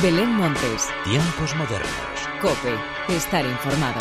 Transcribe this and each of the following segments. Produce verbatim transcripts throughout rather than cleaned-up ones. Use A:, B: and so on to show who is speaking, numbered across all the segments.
A: Belén Montes.
B: Tiempos modernos.
A: COPE. Estar informado.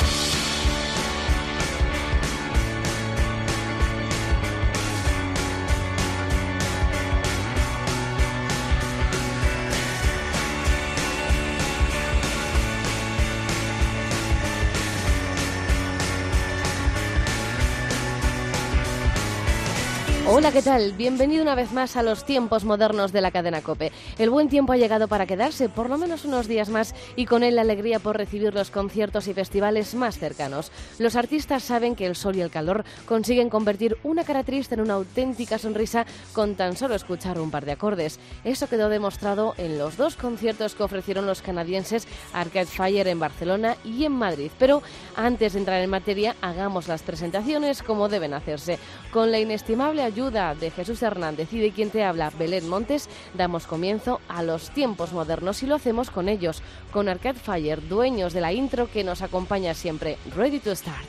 C: Hola, ¿qué tal? Bienvenido una vez más a los tiempos modernos de la cadena COPE. El buen tiempo ha llegado para quedarse por lo menos unos días más y con él la alegría por recibir los conciertos y festivales más cercanos. Los artistas saben que el sol y el calor consiguen convertir una cara triste en una auténtica sonrisa con tan solo escuchar un par de acordes. Eso quedó demostrado en los dos conciertos que ofrecieron los canadienses Arcade Fire en Barcelona y en Madrid. Pero antes de entrar en materia, hagamos las presentaciones como deben hacerse. Con la inestimable ayuda de Jesús Hernández y de quien te habla, Belén Montes, damos comienzo a los tiempos modernos y lo hacemos con ellos, con Arcade Fire, dueños de la intro que nos acompaña siempre. Ready to start.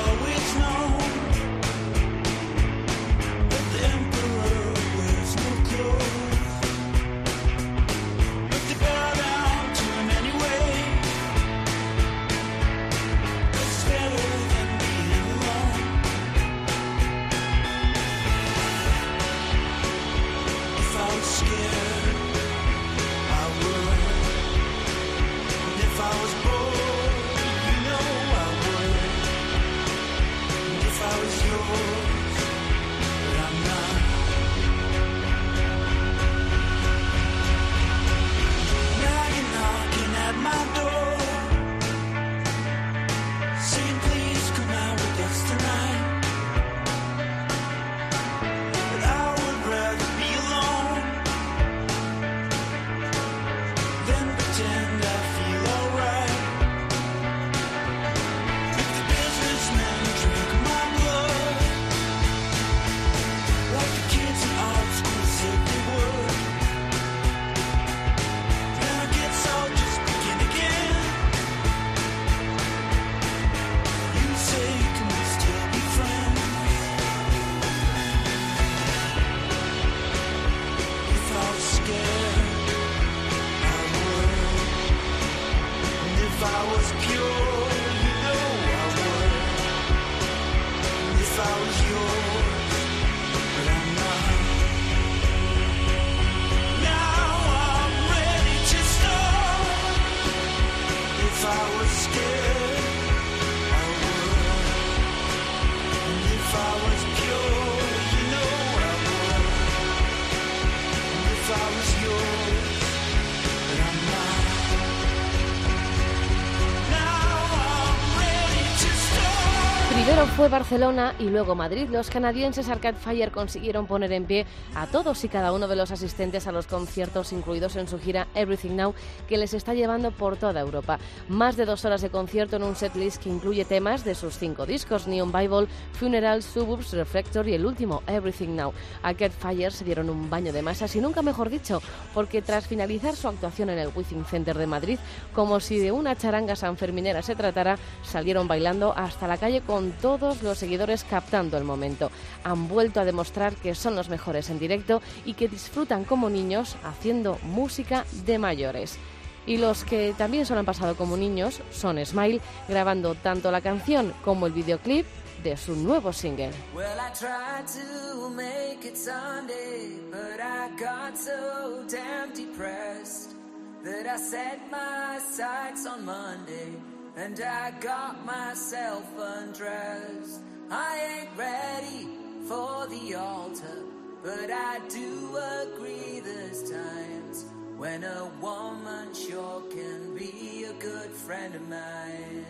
C: Primero fue Barcelona y luego Madrid. Los canadienses Arcade Fire consiguieron poner en pie a todos y cada uno de los asistentes a los conciertos incluidos en su gira Everything Now, que les está llevando por toda Europa. Más de dos horas de concierto en un setlist que incluye temas de sus cinco discos: Neon Bible, Funeral, Suburbs, Reflector y el último, Everything Now. Arcade Fire se dieron un baño de masas y nunca mejor dicho, porque tras finalizar su actuación en el Within Center de Madrid, como si de una charanga sanferminera se tratara, salieron bailando hasta la calle con todos los seguidores captando el momento. Han vuelto a demostrar que son los mejores en directo y que disfrutan como niños haciendo música de mayores. Y los que también se lo han pasado como niños son Smile, grabando tanto la canción como el videoclip de su nuevo single.
D: Well, I tried to make it Sunday, but I got so damn depressed that I set my sights on Monday and I got myself undressed. I ain't ready for the altar, but I do agree there's times when a woman sure can be a good friend of mine.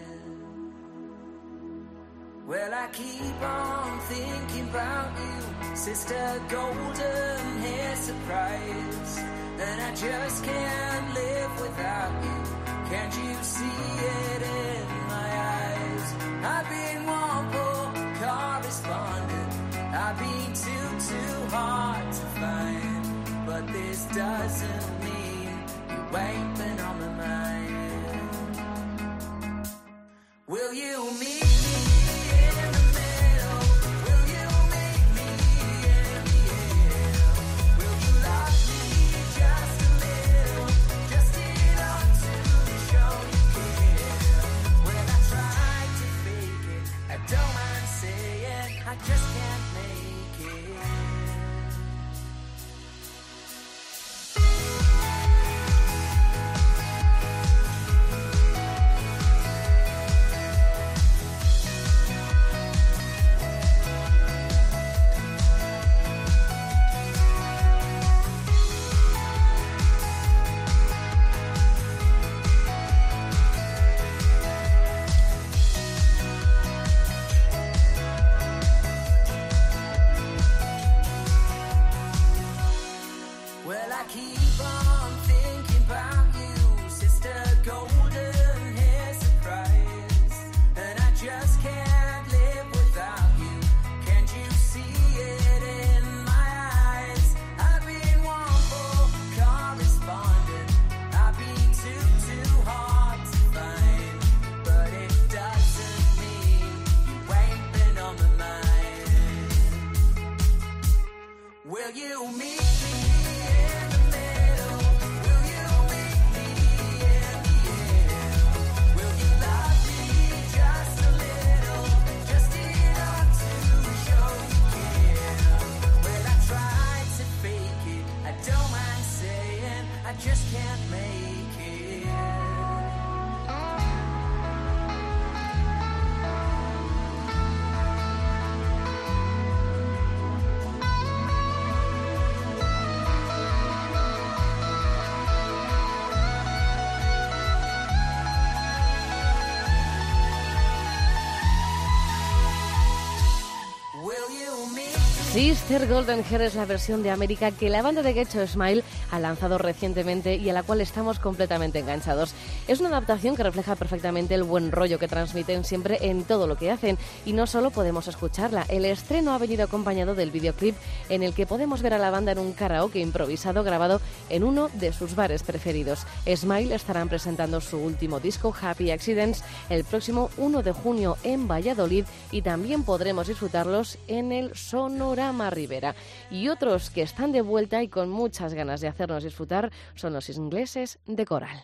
D: Well, I keep on thinking about you, sister golden hair surprise, and I just can't live without you. Can't you see it in my eyes? I've been one poor correspondent, I've been too, too hard to find, but this doesn't mean you ain't been on my mind. Will you meet me in the middle? Will you meet me in the air? Will you love me just a little, just enough? Will you meet me in the middle? Will you meet me in the air? Will you love me just a little, just enough to show you care? Well, I tried to fake it, I don't mind saying, I just can't make it.
C: Sister Golden Hair es la versión de América que la banda de Get Your Smile ha lanzado recientemente y a la cual estamos completamente enganchados. Es una adaptación que refleja perfectamente el buen rollo que transmiten siempre en todo lo que hacen y no solo podemos escucharla. El estreno ha venido acompañado del videoclip en el que podemos ver a la banda en un karaoke improvisado grabado en uno de sus bares preferidos. Smile estarán presentando su último disco, Happy Accidents, el próximo uno de junio en Valladolid y también podremos disfrutarlos en el Sonorama Rivera. Y otros que están de vuelta y con muchas ganas de hacernos disfrutar son los ingleses de Coral.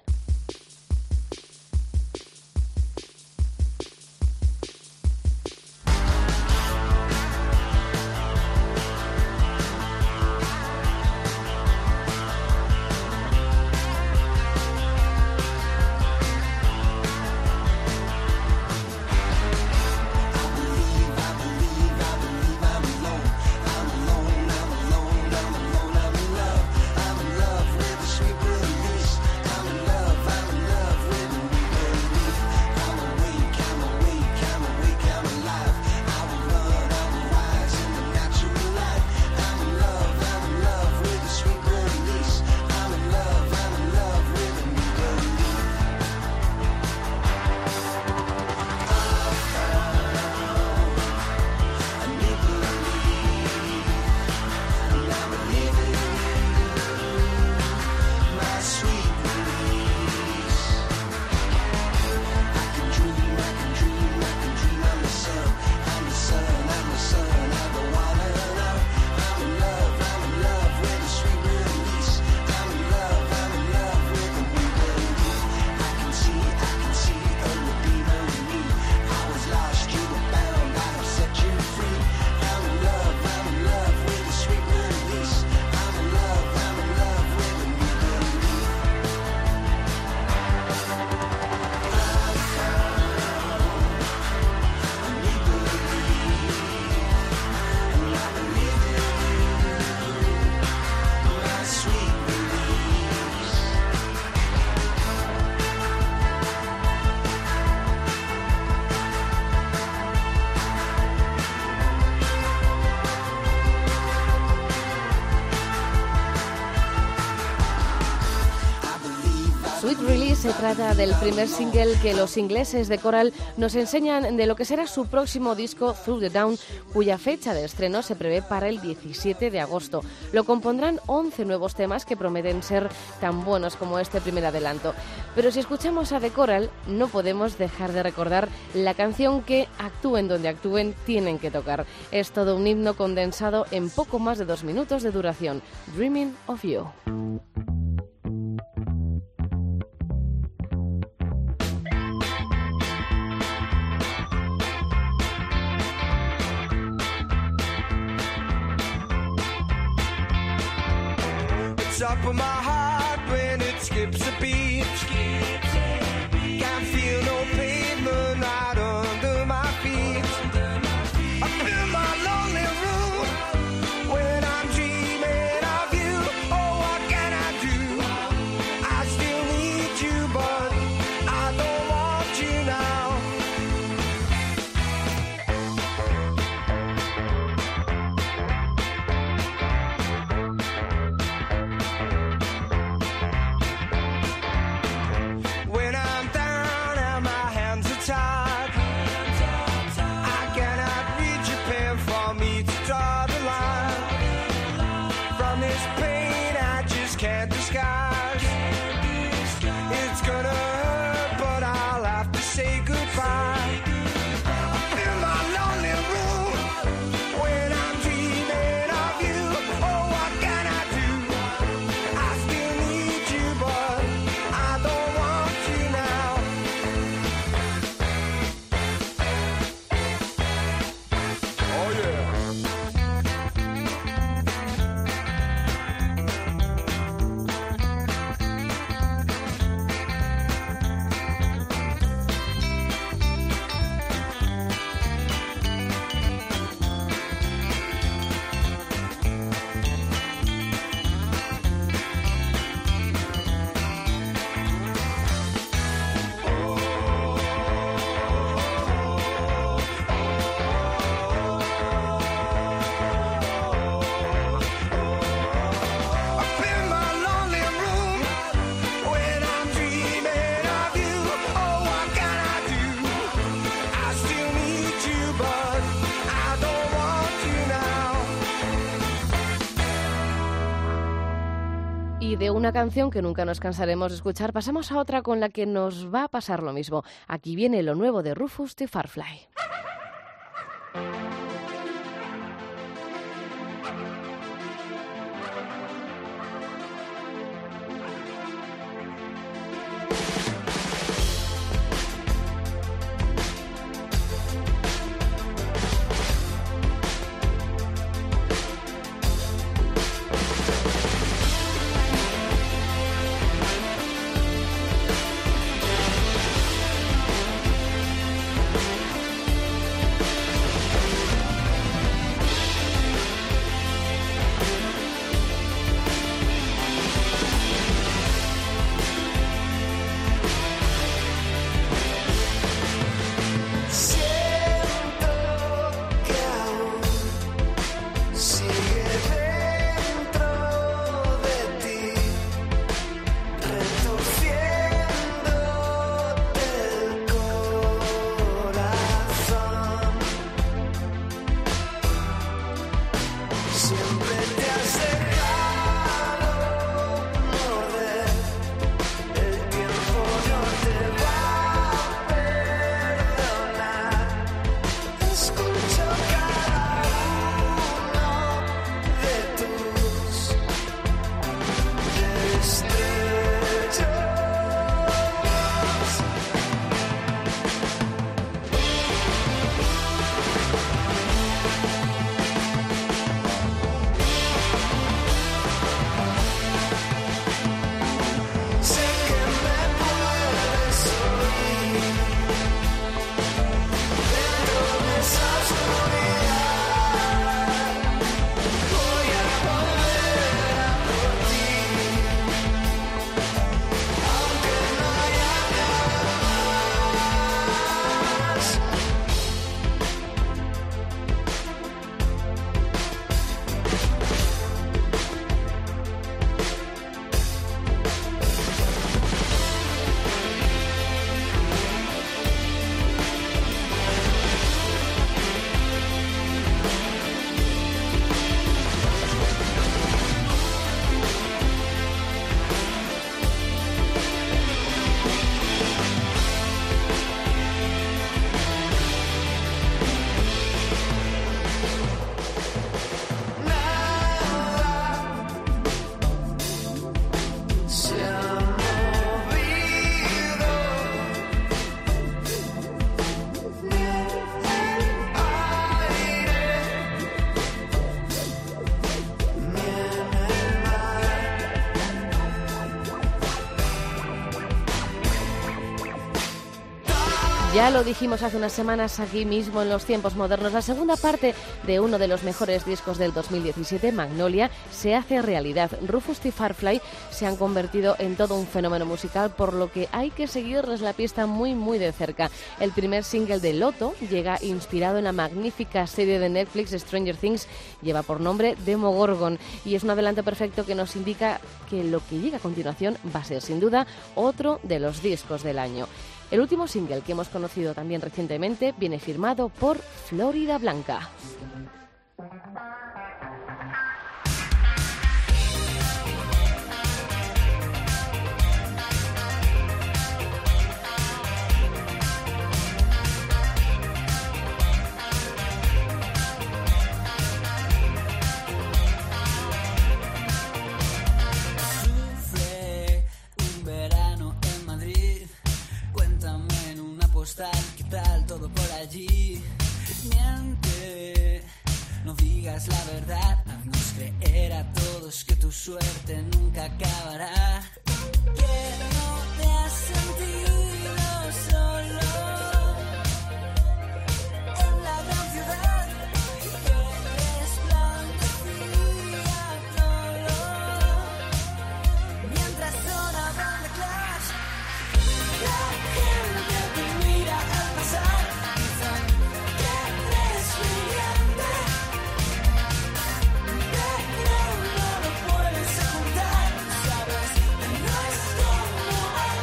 C: Sweet Release se trata del primer single que los ingleses de Coral nos enseñan de lo que será su próximo disco Through the Down, cuya fecha de estreno se prevé para el diecisiete de agosto. Lo compondrán once nuevos temas que prometen ser tan buenos como este primer adelanto. Pero si escuchamos a The Coral, no podemos dejar de recordar la canción que, actúen donde actúen, tienen que tocar. Es todo un himno condensado en poco más de dos minutos de duración. Dreaming of You.
B: Up in my heart when it skips a beat. Can't feel no pavement right under my feet. I feel my lonely room when I'm dreaming of you. Oh, what can I do? I still need you, but I don't want you now. Oh,
C: Y de una canción que nunca nos cansaremos de escuchar, pasamos a otra con la que nos va a pasar lo mismo. Aquí viene lo nuevo de Rufus the Firefly. Ya lo dijimos hace unas semanas aquí mismo en Los Tiempos Modernos, la segunda parte de uno de los mejores discos del dos mil diecisiete, Magnolia, se hace realidad. Rufus the Firefly se han convertido en todo un fenómeno musical, por lo que hay que seguirles la pista muy muy de cerca. El primer single de Loto llega inspirado en la magnífica serie de Netflix Stranger Things, lleva por nombre Demogorgon y es un adelanto perfecto que nos indica que lo que llega a continuación va a ser sin duda otro de los discos del año. El último single que hemos conocido también recientemente viene firmado por Florida Blanca.
D: ¿Qué tal todo por allí? Miente, no digas la verdad, haznos creer a todos que tu suerte nunca acabará. Que no te has sentido solo en la gran ciudad, que resplandecía todo mientras sonaban The Clash. La gente te mira al pasar, dicen que eres brillante, pero no lo puedes ocultar, sabes que no es como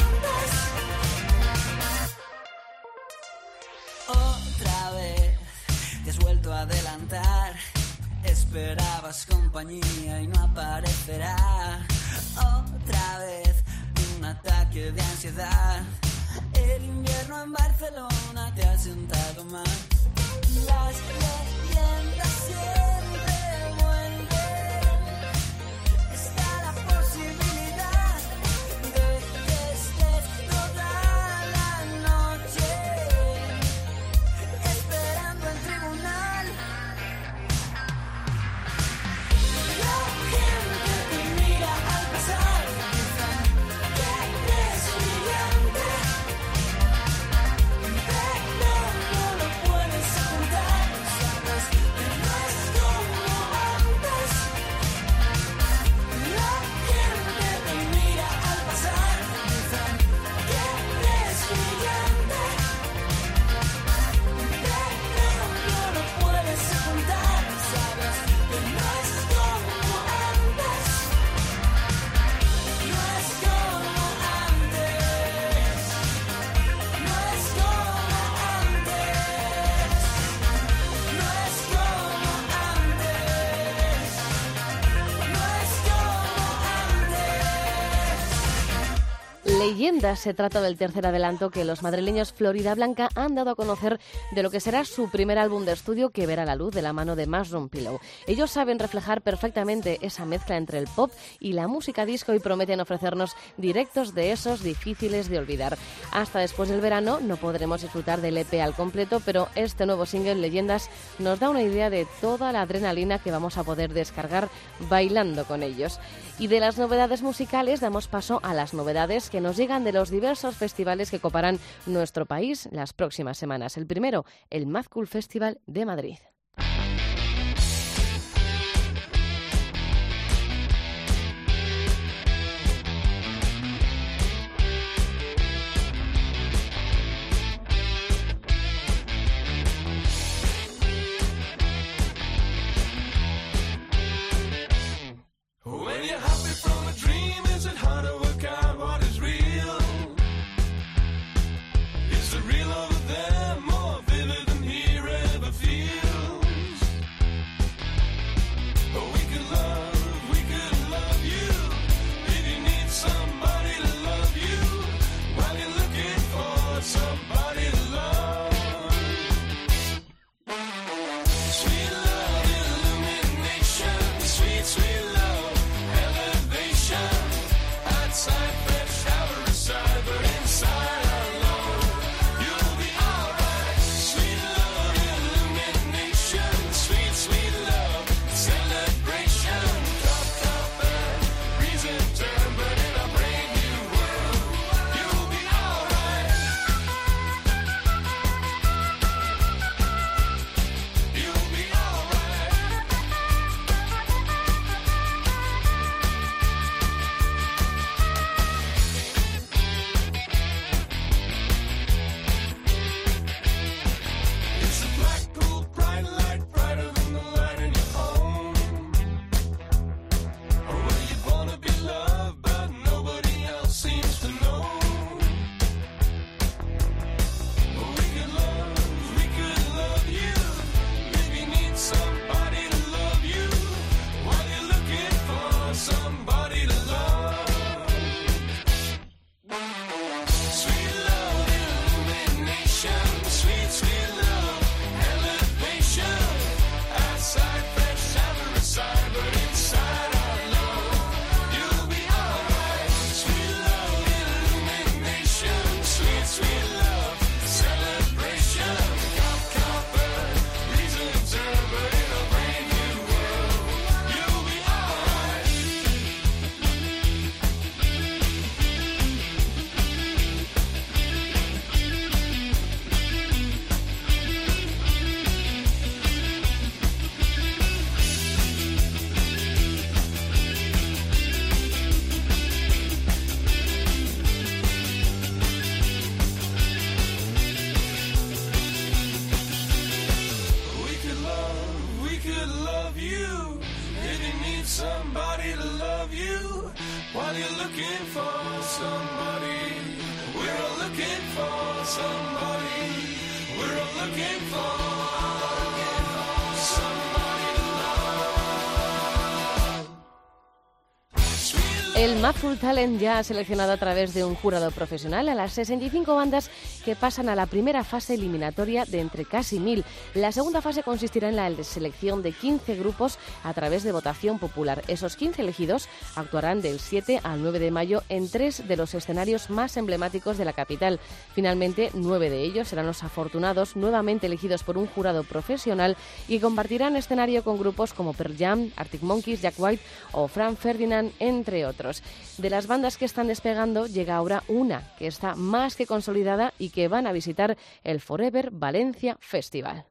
D: antes. Otra vez te has vuelto a adelantar, esperabas compañía y no aparecerá. Otra vez un ataque de ansiedad. El invierno en Barcelona te ha sentado mal. Las leyendas siempre vuelven. Está la posibilidad de que estés toda la noche esperando en tribunal. La gente te mira al pasar, que eres brillante, pero no lo puedes ocultar. Sabes que no es como antes. La gente te mira al pasar, dicen que eres brillante, pero no lo puedes ocultar. Sabes que no es como antes. No es como antes. No es como antes. No es como antes. No es como antes.
C: Leyendas se trata del tercer adelanto que los madrileños Florida Blanca han dado a conocer de lo que será su primer álbum de estudio que verá la luz de la mano de Mushroom Pillow. Ellos saben reflejar perfectamente esa mezcla entre el pop y la música disco y prometen ofrecernos directos de esos difíciles de olvidar. Hasta después del verano no podremos disfrutar del E P al completo, pero este nuevo single Leyendas nos da una idea de toda la adrenalina que vamos a poder descargar bailando con ellos. Y de las novedades musicales damos paso a las novedades que nos llegan de los diversos festivales que coparán nuestro país las próximas semanas. El primero, el Mad Cool Festival de Madrid.
B: When you're happy from a dream, is it hard to work out what is real? Is it real over there, more vivid than here ever feels? Oh, we could love, we could love you, if you need somebody to love you, while you're looking for somebody to love. Sweet love, illumination, sweet, sweet love, elevation. Outside, fresh, shower aside, but inside our love, you'll be alright. Sweet love, illumination, sweet, sweet love, celebration. Cup, cup, and reason turn, but in a brand new world, you'll be alright. You'll be alright. It's a black pool, bright light, brighter than the light in your home. Or where you wanna be loved, but nobody else seems to know. We could love, we could love you, if you need somebody to love you, while you're looking for somebody to love. Sweet love, illumination, sweet, sweet love, elevation. Outside, fresh, shower aside, but inside our love, you'll be alright. Sweet love, illumination, sweet, sweet love, celebration. Cup, cup, and reason turn, but in a brand new world, you'll be alright. We could love, we could love you, if you need somebody to love you, while you're looking for somebody. We're all looking for somebody. We're all looking for somebody to love. Sweet
C: El Mapful Talent ya ha seleccionado a través de un jurado profesional a las sesenta y cinco bandas que pasan a la primera fase eliminatoria de entre casi mil. La segunda fase consistirá en la selección de quince grupos a través de votación popular. Esos quince elegidos actuarán del siete al nueve de mayo en tres de los escenarios más emblemáticos de la capital. Finalmente, nueve de ellos serán los afortunados nuevamente elegidos por un jurado profesional y compartirán escenario con grupos como Pearl Jam, Arctic Monkeys, Jack White o Franz Ferdinand, entre otros. De las bandas que están despegando, llega ahora una que está más que consolidada y que van a visitar el Forever Valencia Festival.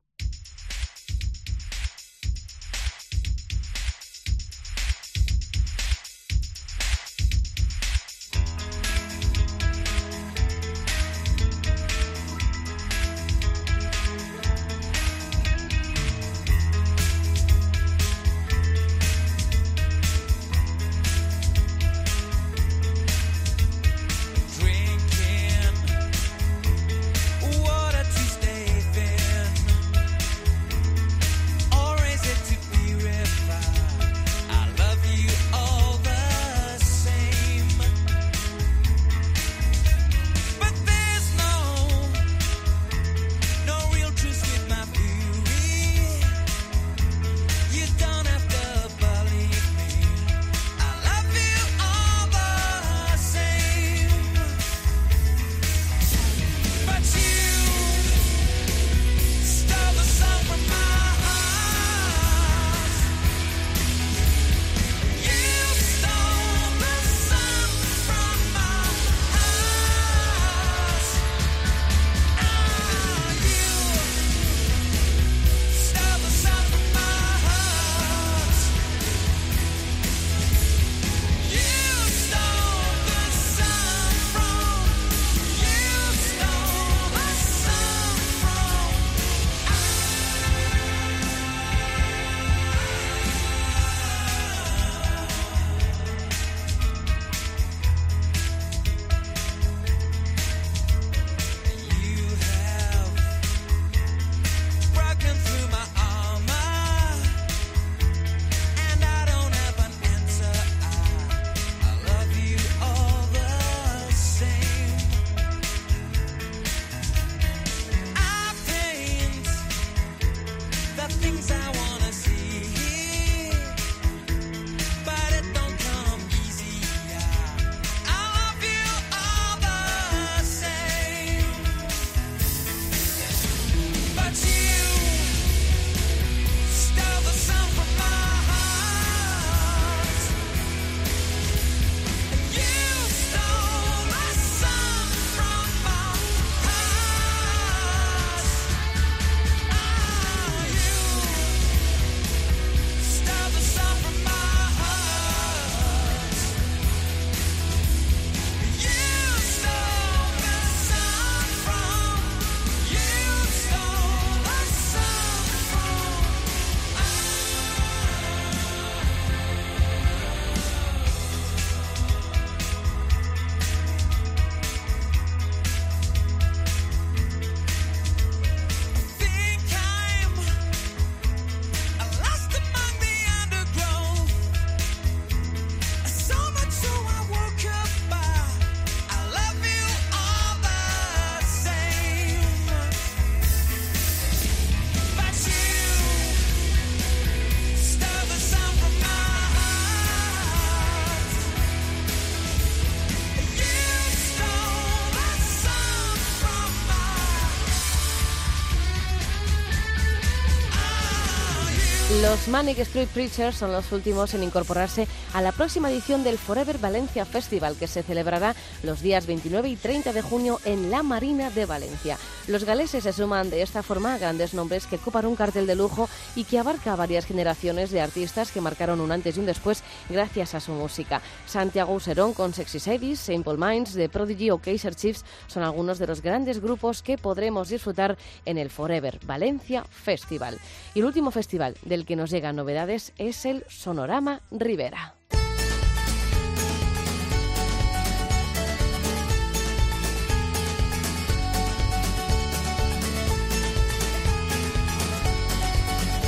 C: Los Manic Street Preachers son los últimos en incorporarse a la próxima edición del Forever Valencia Festival, que se celebrará los días veintinueve y treinta de junio en la Marina de Valencia. Los galeses se suman de esta forma a grandes nombres que ocupan un cartel de lujo y que abarca varias generaciones de artistas que marcaron un antes y un después gracias a su música. Santiago Userón con Sexy Sadie, Saint Paul Minds, The Prodigy o Kaiser Chiefs son algunos de los grandes grupos que podremos disfrutar en el Forever Valencia Festival. Y el último festival del que nos llegan novedades es el Sonorama Ribera.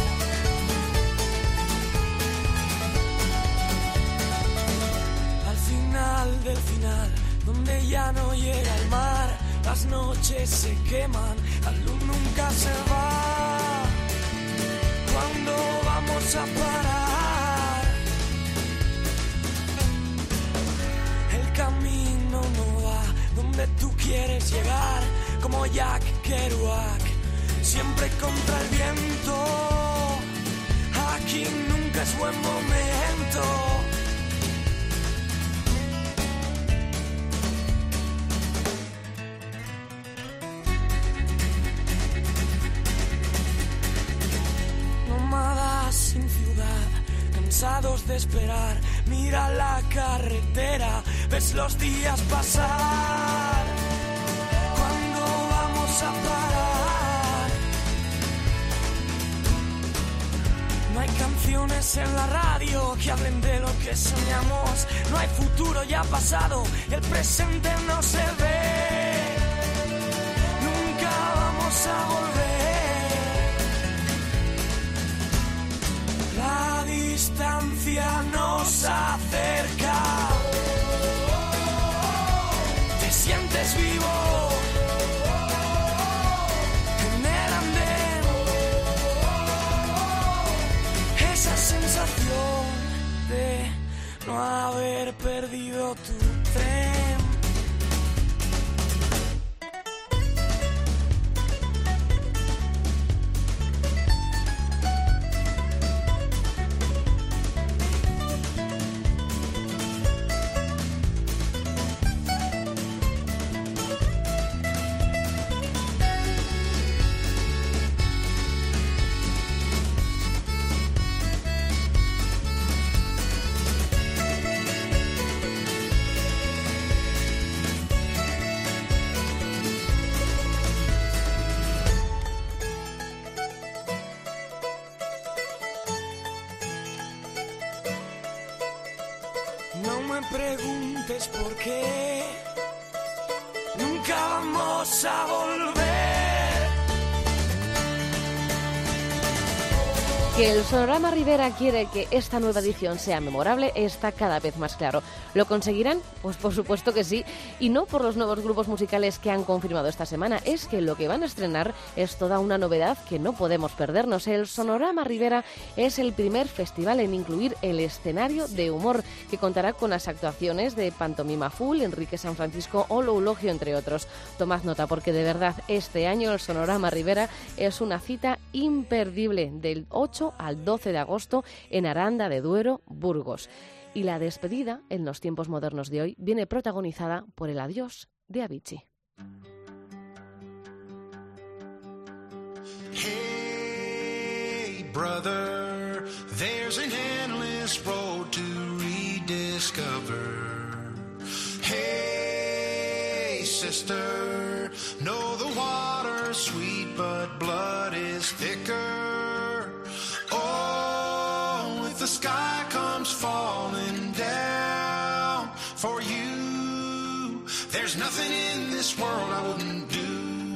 D: Al
E: donde ya no llega el mar, las noches se queman, la luz nunca se va. ¿Cuándo vamos a parar? El camino no va donde tú quieres llegar, como Jack Kerouac, siempre contra el viento. Aquí nunca es buen momento. Nómadas sin ciudad, cansados de esperar, mira la carretera, ves los días pasar. ¿Cuándo vamos a parar? No hay canciones en la radio que hablen de lo que soñamos, no hay futuro ya pasado, el presente no se ve. Nunca vamos a volver. La distancia nos acerca. Te sientes vivo en el andén. Esa sensación de no haber perdido tu tren. No me preguntes por qué, nunca vamos a volver.
C: Que el Sonorama Rivera quiere que esta nueva edición sea memorable está cada vez más claro. ¿Lo conseguirán? Pues por supuesto que sí. Y no por los nuevos grupos musicales que han confirmado esta semana. Es que lo que van a estrenar es toda una novedad que no podemos perdernos. El Sonorama Rivera es el primer festival en incluir el escenario de humor, que contará con las actuaciones de Pantomima Full, Enrique San Francisco o Loulogio, entre otros. Tomad nota, porque de verdad este año el Sonorama Rivera es una cita imperdible, del ocho al doce de agosto en Aranda de Duero, Burgos. Y la despedida, en los tiempos modernos de hoy, viene protagonizada por el adiós de Avicii.
F: Hey, brother, there's an endless road to rediscover. Hey, sister, know the water's sweet, but blood is thicker. Oh, if the sky comes falling down for you, there's nothing in this world I wouldn't do.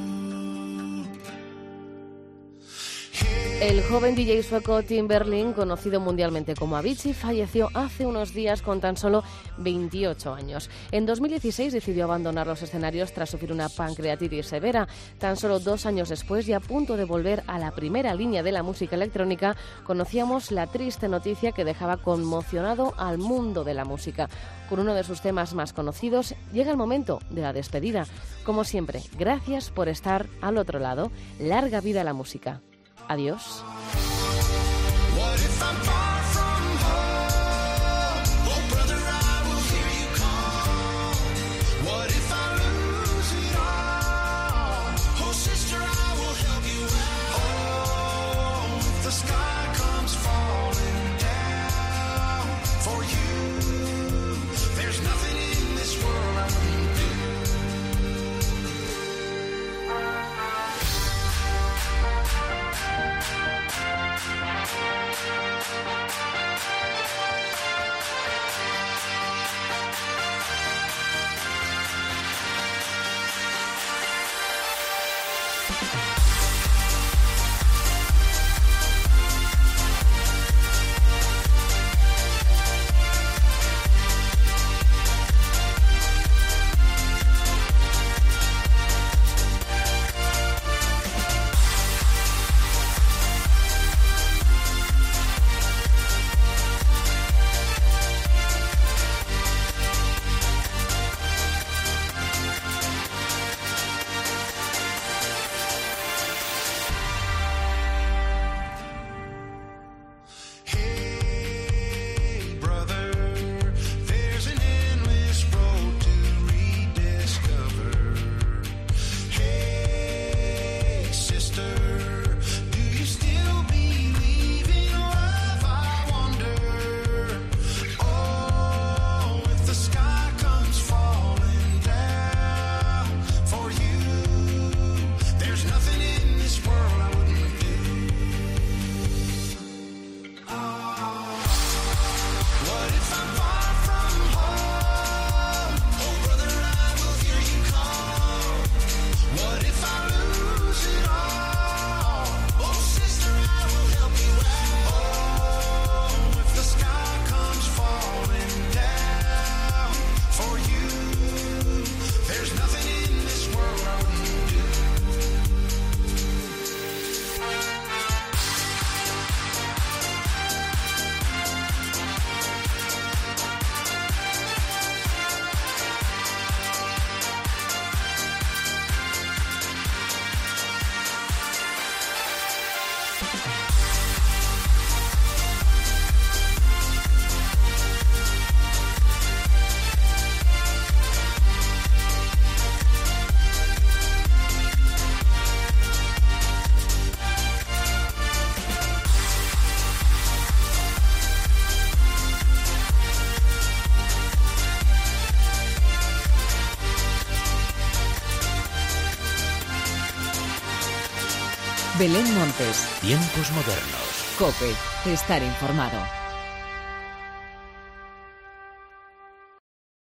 C: El joven D J sueco Tim Berling, conocido mundialmente como Avicii, falleció hace unos días con tan solo veintiocho años. En dos mil dieciséis decidió abandonar los escenarios tras sufrir una pancreatitis severa. Tan solo dos años después, y a punto de volver a la primera línea de la música electrónica, conocíamos la triste noticia que dejaba conmocionado al mundo de la música. Con uno de sus temas más conocidos, llega el momento de la despedida. Como siempre, gracias por estar al otro lado. Larga vida a la música. Adiós.
A: Belén Montes.
G: Tiempos modernos.
A: COPE. Estar informado.